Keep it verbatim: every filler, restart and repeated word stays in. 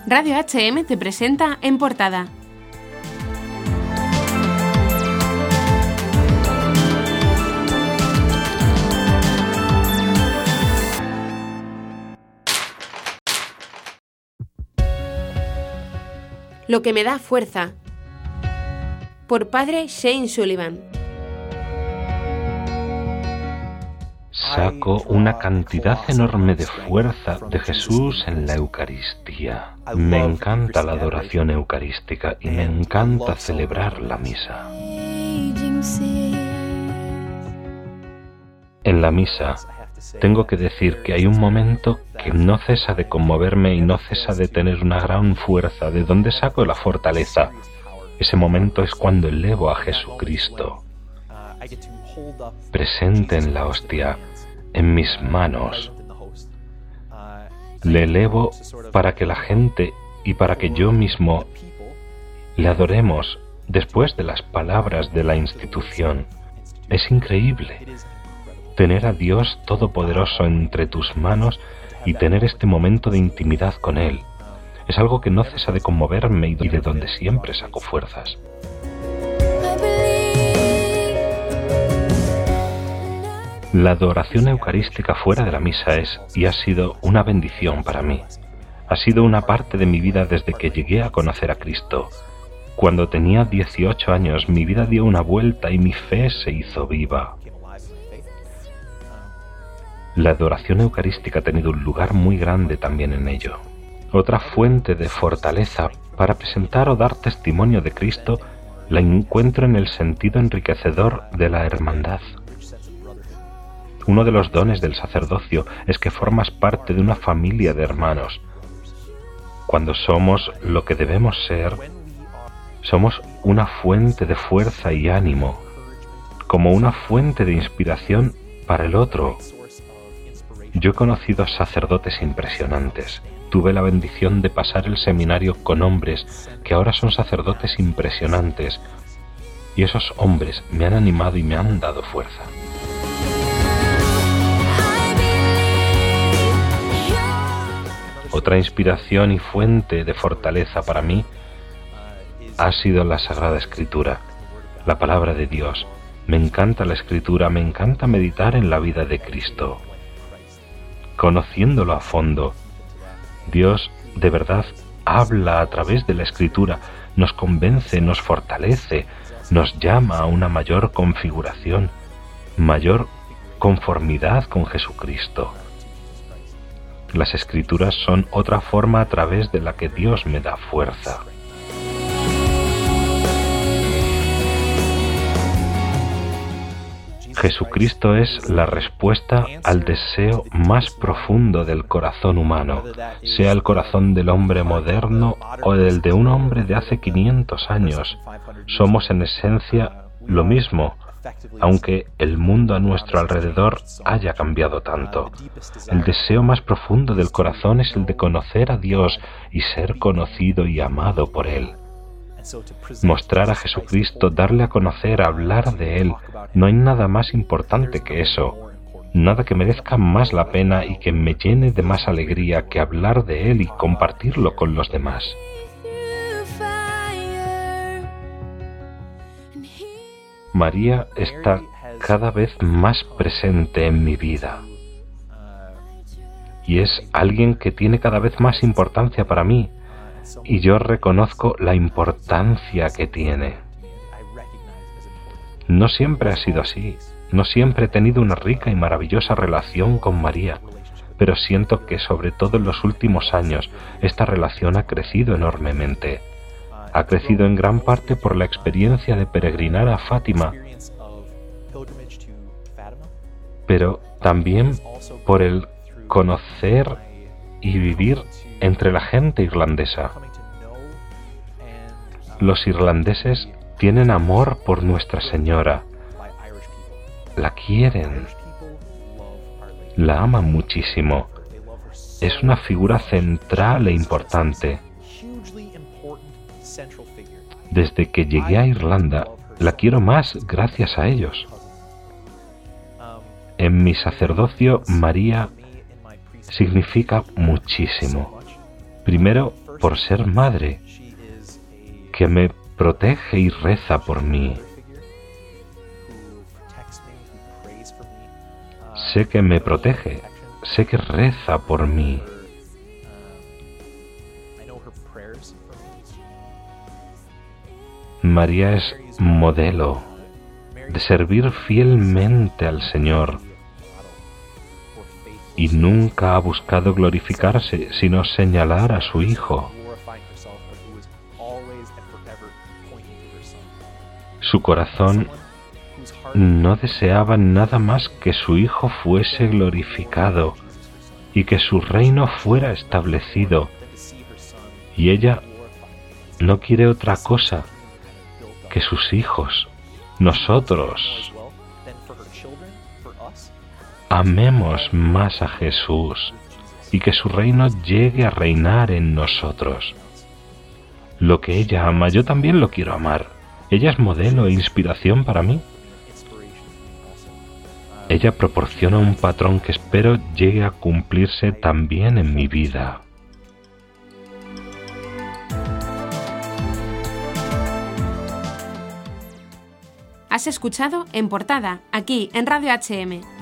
Radio H M te presenta En Portada. Lo que me da fuerza, por padre Shane Sullivan. Saco una cantidad enorme de fuerza de Jesús en la Eucaristía. Me encanta la adoración eucarística y me encanta celebrar la misa. En la misa tengo que decir que hay un momento que no cesa de conmoverme y no cesa de tener una gran fuerza. ¿De dónde saco la fortaleza? Ese momento es cuando elevo a Jesucristo, presente en la hostia, en mis manos. Le elevo para que la gente y para que yo mismo le adoremos después de las palabras de la institución. Es increíble tener a Dios Todopoderoso entre tus manos y tener este momento de intimidad con Él. Es algo que no cesa de conmoverme y de donde siempre saco fuerzas. La adoración eucarística fuera de la misa es y ha sido una bendición para mí. Ha sido una parte de mi vida desde que llegué a conocer a Cristo. Cuando tenía dieciocho años, mi vida dio una vuelta y mi fe se hizo viva. La adoración eucarística ha tenido un lugar muy grande también en ello. Otra fuente de fortaleza para presentar o dar testimonio de Cristo la encuentro en el sentido enriquecedor de la hermandad. Uno de los dones del sacerdocio es que formas parte de una familia de hermanos. Cuando somos lo que debemos ser, somos una fuente de fuerza y ánimo, como una fuente de inspiración para el otro. Yo he conocido sacerdotes impresionantes. Tuve la bendición de pasar el seminario con hombres que ahora son sacerdotes impresionantes, y esos hombres me han animado y me han dado fuerza. Otra inspiración y fuente de fortaleza para mí ha sido la Sagrada Escritura, la Palabra de Dios. Me encanta la Escritura, me encanta meditar en la vida de Cristo. Conociéndolo a fondo, Dios de verdad habla a través de la Escritura, nos convence, nos fortalece, nos llama a una mayor configuración, mayor conformidad con Jesucristo. Las Escrituras son otra forma a través de la que Dios me da fuerza. Jesucristo es la respuesta al deseo más profundo del corazón humano, sea el corazón del hombre moderno o el de un hombre de hace quinientos años. Somos en esencia lo mismo, aunque el mundo a nuestro alrededor haya cambiado tanto. El deseo más profundo del corazón es el de conocer a Dios y ser conocido y amado por Él. Mostrar a Jesucristo, darle a conocer, hablar de Él, no hay nada más importante que eso, nada que merezca más la pena y que me llene de más alegría que hablar de Él y compartirlo con los demás. María está cada vez más presente en mi vida y es alguien que tiene cada vez más importancia para mí. Y yo reconozco la importancia que tiene. No siempre ha sido así, no siempre he tenido una rica y maravillosa relación con María, pero siento que sobre todo en los últimos años esta relación ha crecido enormemente. Ha crecido en gran parte por la experiencia de peregrinar a Fátima, pero también por el conocer y vivir entre la gente irlandesa. Los irlandeses tienen amor por Nuestra Señora, la quieren, la aman muchísimo. Es una figura central e importante. Desde que llegué a Irlanda, la quiero más gracias a ellos. En mi sacerdocio, María significa muchísimo. Primero, por ser madre, que me protege y reza por mí. Sé que me protege, sé que reza por mí. María es modelo de servir fielmente al Señor y nunca ha buscado glorificarse, sino señalar a su Hijo. Su corazón no deseaba nada más que su Hijo fuese glorificado y que su reino fuera establecido, y ella no quiere otra cosa que sus hijos, nosotros, amemos más a Jesús y que su reino llegue a reinar en nosotros. Lo que ella ama, yo también lo quiero amar. Ella es modelo e inspiración para mí. Ella proporciona un patrón que espero llegue a cumplirse también en mi vida. Has escuchado En Portada, aquí en Radio H M.